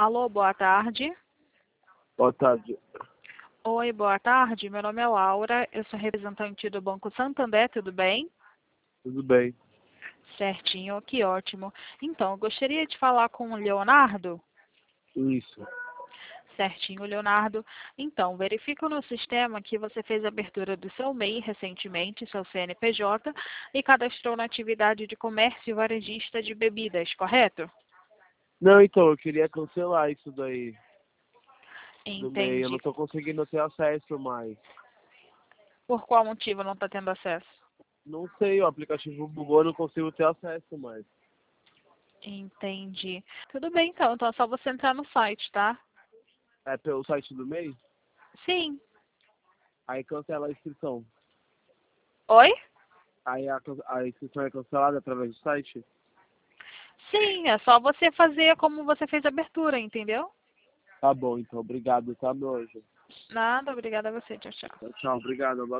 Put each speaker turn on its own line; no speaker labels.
Alô, boa tarde.
Boa tarde.
Oi, boa tarde. Meu nome é Laura, eu sou representante do Banco Santander, tudo bem?
Tudo bem?
Certinho, que ótimo. Então, eu gostaria de falar com o Leonardo.
Isso.
Certinho, Leonardo. Então, verifico no sistema que você fez a abertura do seu MEI recentemente, seu CNPJ, e cadastrou na atividade de comércio varejista de bebidas, correto?
Não, então, eu queria cancelar isso daí do MEI. Eu não
Entendi.
tô conseguindo ter acesso mais.
Por qual motivo não está tendo acesso?
Não sei, o aplicativo bugou, eu não consigo ter acesso mais.
Entendi. Tudo bem, então. Então é só você entrar no site, tá?
É pelo site do MEI?
Sim.
Aí cancela a inscrição.
Oi?
Aí a inscrição é cancelada através do site?
Sim, é só você fazer como você fez a abertura, entendeu?
Tá bom, então. Obrigado, tá, meu anjo?
Nada, obrigada a você. Tchau, tchau.
Tchau, obrigado.